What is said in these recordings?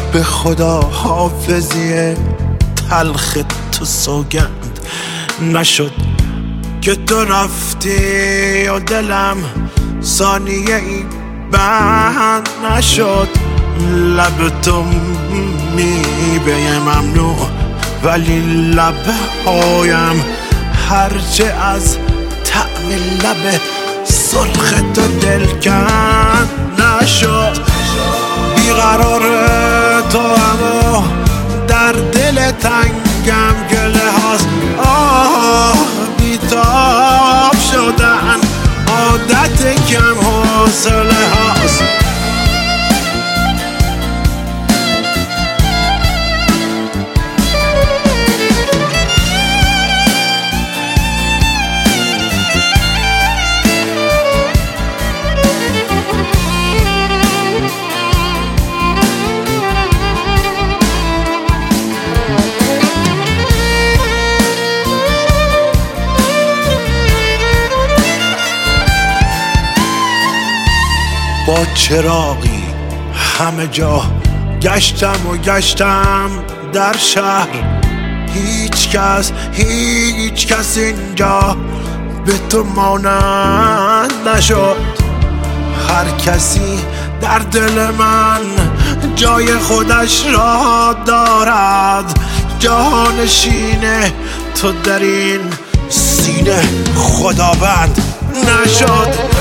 به خدا حافظی تلخ تو سوگند نشد که تو رفتی و دلم ثانیه ای بند نشد. لب تو میوه ممنوع ولی لبهایم هرچه از طعم لب سرخ تو دلکند نشد. بیقرار تو اما در دل تنگم گله هاست. بیتاب شدن عادت کم حوصله هاست. با چراغی همه جا گشتم در شهر. هیچ کس اینجا به تو مانند نشد. هر کسی در دل من جای خودش را دارد. جانشین تو در این سینه خداوند نشد.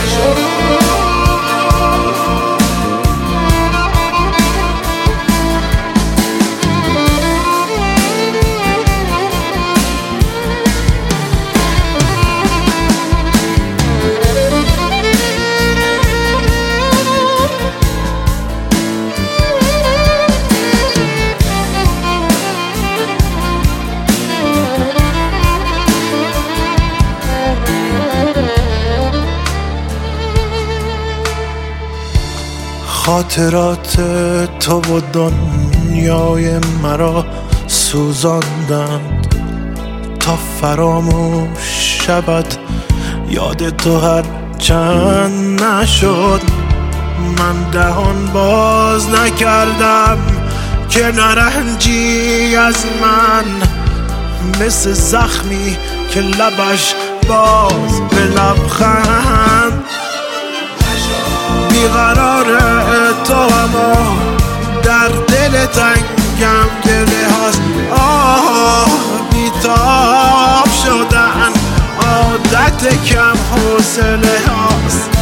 خاطرات تو و دنیای مرا سوزاندند تا فراموش شود یاد تو هر چند نشد. من دهان باز نکردم که نرنجی از من مثل زخمی که لبش باز به لبخند. بیقرار تو اما در دل تنگم گله هاست. بیتاب شدن عادت کم حوصله هاست.